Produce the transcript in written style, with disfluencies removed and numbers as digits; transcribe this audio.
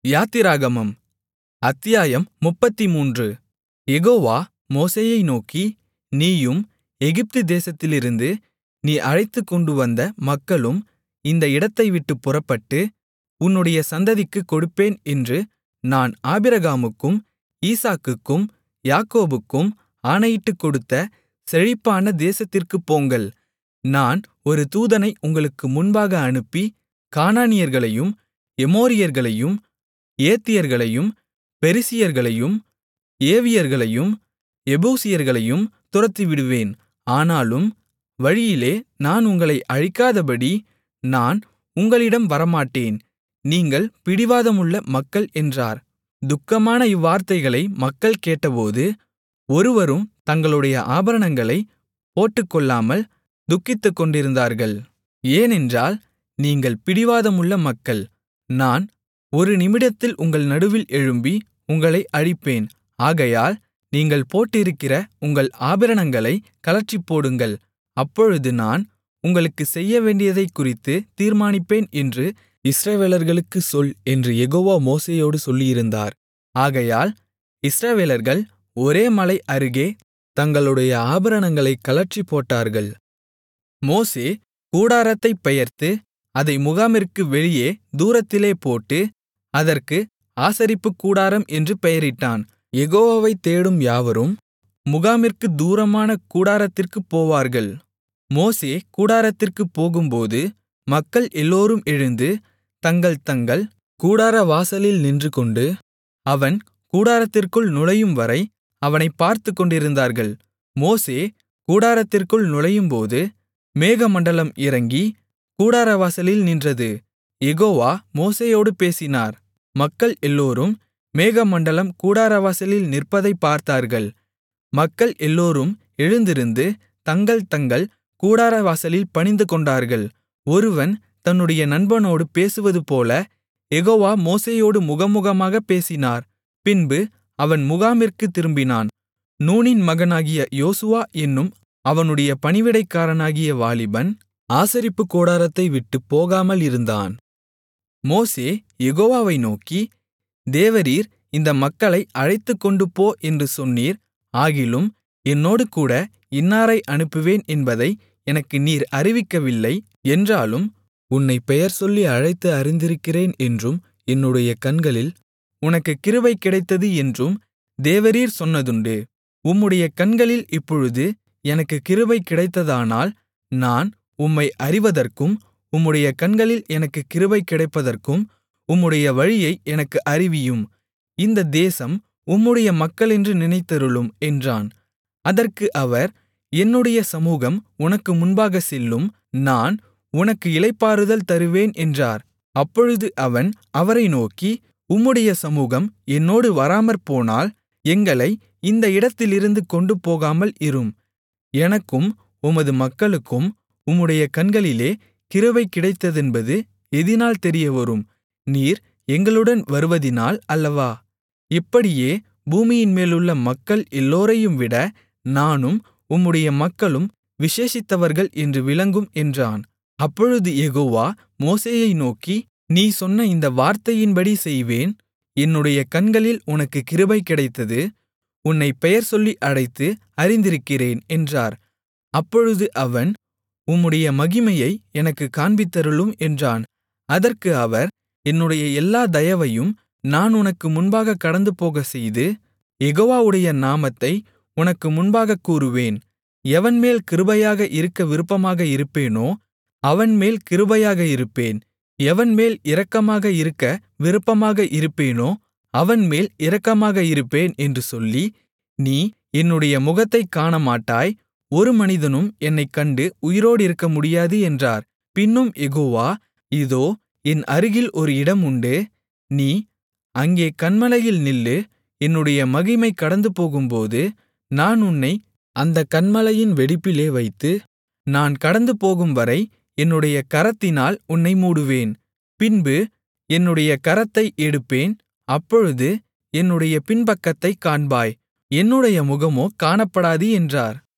யாத்திராகமம் அத்தியாயம் 33. யெகோவா மோசேயை நோக்கி, நீயும் எகிப்து தேசத்திலிருந்து நீ அழைத்துக்கொண்டுவந்த மக்களும் இந்த இடத்தைவிட்டுப் புறப்பட்டு, உன்னுடைய சந்ததிக்குக் கொடுப்பேன் என்று நான் ஆபிரகாமுக்கும் ஈசாக்குக்கும் யாக்கோபுக்கும் ஆணையிட்டுக் கொடுத்த செழிப்பான தேசத்திற்குப் போங்கள். நான் ஒரு தூதனை உங்களுக்கு முன்பாக அனுப்பி, கானானியர்களையும் எமோரியர்களையும் ஏத்தியர்களையும் பெரிசியர்களையும் ஏவியர்களையும் எபூசியர்களையும் துரத்திவிடுவேன். ஆனாலும் வழியிலே நான் உங்களை அழிக்காதபடி நான் உங்களிடம் வரமாட்டேன். நீங்கள் பிடிவாதமுள்ள மக்கள் என்றார். துக்கமான இவ்வார்த்தைகளை மக்கள் கேட்டபோது, ஒருவரும் தங்களுடைய ஆபரணங்களைப் போட்டுக்கொள்ளாமல் துக்கித்துக்கொண்டிருந்தார்கள். ஏனென்றால் நீங்கள் பிடிவாதமுள்ள மக்கள். நான் ஒரு நிமிடத்தில் உங்கள் நடுவில் எழும்பி உங்களை அழிப்பேன். ஆகையால் நீங்கள் போட்டிருக்கிற உங்கள் ஆபரணங்களைக் கழற்றிப்போடுங்கள். அப்பொழுது நான் உங்களுக்குச் செய்யவேண்டியதைக்குறித்துத் தீர்மானிப்பேன் என்று இஸ்ரவேலர்களுக்குச் சொல் என்று யெகோவா மோசேயோடு சொல்லியிருந்தார். ஆகையால் இஸ்ரவேலர்கள் ஒரே மலை அருகே தங்களுடைய ஆபரணங்களைக் கழற்றிப்போட்டார்கள். மோசே கூடாரத்தைப் பெயர்த்து அதை முகாமிற்கு வெளியே தூரத்திலே போட்டு, அதற்கு ஆசரிப்புக் கூடாரம் என்று பெயரிட்டான். யெகோவாவைத் தேடும் யாவரும் முகாமிற்குத் தூரமான கூடாரத்திற்குப் போவார்கள். மோசே கூடாரத்திற்குப் போகும்போது மக்கள் எல்லோரும் எழுந்து தங்கள் தங்கள் கூடார வாசலில் நின்றுகொண்டு, அவன் கூடாரத்திற்குள் நுழையும்வரை அவனைப் பார்த்துக்கொண்டிருந்தார்கள். மோசே கூடாரத்திற்குள் நுழையும்போது மேகமண்டலம் இறங்கி கூடாரவாசலில் நின்றது. யெகோவா மோசேயோடு பேசினார். மக்கள் எல்லோரும் மேகமண்டலம் கூடாரவாசலில் நிற்பதைப் பார்த்தார்கள். மக்கள் எல்லோரும் எழுந்திருந்து தங்கள் தங்கள் கூடாரவாசலில் பணிந்துகொண்டார்கள். ஒருவன் தன்னுடைய நண்பனோடு பேசுவதுபோல யெகோவா மோசேயோடு முகமுகமாகப் பேசினார். பின்பு அவன் முகாமிற்குத் திரும்பினான். நூனின் மகனாகிய யோசுவா என்னும் அவனுடைய பணிவிடைக்காரனாகிய வாலிபன் ஆசரிப்புக் கூடாரத்தை விட்டுப் போகாமல் இருந்தான். மோசே யெகோவாவை நோக்கி, தேவரீர் இந்த மக்களை அழைத்துக்கொண்டுபோ என்று சொன்னீர். ஆகிலும் என்னோடுகூட இன்னாரை அனுப்புவேன் என்பதை எனக்கு நீர் அறிவிக்கவில்லை. என்றாலும் உன்னைப் பெயர் சொல்லி அழைத்து அறிந்திருக்கிறேன் என்றும், என்னுடைய கண்களில் உனக்குக் கிருபை கிடைத்தது என்றும் தேவரீர் சொன்னதுண்டு. உம்முடைய கண்களில் இப்பொழுது எனக்குக் கிருபை கிடைத்ததானால், நான் உம்மை அறிவதற்கும் உம்முடைய கண்களில் எனக்குக் கிருபை கிடைப்பதற்கும் உம்முடைய வழியை எனக்கு அறிவியும். இந்த தேசம் உம்முடைய மக்களென்று நினைத்தருளும் என்றான். அதற்கு அவர், என்னுடைய சமுகம் உனக்கு முன்பாகச் செல்லும். நான் உனக்கு இளைப்பாறுதல் தருவேன் என்றார். அப்பொழுது அவன் அவரை நோக்கி, உம்முடைய சமுகம் என்னோடு வராமற்போனால் எங்களை இந்த இடத்திலிருந்து கொண்டு போகாமல் இரும். எனக்கும் உமது மக்களுக்கும் உம்முடைய கண்களிலே கிருபை கிடைத்ததென்பது எதினால் தெரியவரும்? நீர் எங்களுடன் வருவதினால் அல்லவா? இப்படியே பூமியின்மேலுள்ள மக்கள் எல்லோரையும் விட நானும் உம்முடைய மக்களும் விசேஷித்தவர்கள் என்று விளங்கும் என்றான். அப்பொழுது யெகோவா மோசேயை நோக்கி, நீ சொன்ன இந்த வார்த்தையின்படி செய்வேன். என்னுடைய கண்களில் உனக்கு கிருபை கிடைத்தது. உன்னைப் பெயர் சொல்லி அழைத்து அறிந்திருக்கிறேன் என்றார். அப்பொழுது அவன், உம்முடைய மகிமையை எனக்குக் காண்பித்தருளும் என்றான். அதற்கு அவர், என்னுடைய எல்லா தயவையும் நான் உனக்கு முன்பாகக் கடந்துபோகச் செய்து, யெகோவாவுடைய நாமத்தை உனக்கு முன்பாகக் கூறுவேன். எவன்மேல் கிருபையாக இருக்க விருப்பமாக இருப்பேனோ அவன்மேல் கிருபையாக இருப்பேன். எவன்மேல் இரக்கமாக இருக்க விருப்பமாக இருப்பேனோ அவன்மேல் இரக்கமாக இருப்பேன் என்று சொல்லி, நீ என்னுடைய முகத்தைக் காணமாட்டாய். ஒரு மனிதனும் என்னைக் கண்டு உயிரோடிருக்க முடியாது என்றார். பின்னும் யெகோவா, இதோ என் அருகில் ஒரு இடம் உண்டு. நீ அங்கே கன்மலையில் நில்லு. என்னுடைய மகிமை கடந்துபோகும்போது நான் உன்னை அந்தக் கன்மலையின் வெடிப்பிலே வைத்து, நான் கடந்துபோகும்வரை என்னுடைய கரத்தினால் உன்னை மூடுவேன். பின்பு என்னுடைய கரத்தை எடுப்பேன். அப்பொழுது என்னுடைய பின்பக்கத்தைக் காண்பாய். என்னுடைய முகமோ காணப்படாது என்றார்.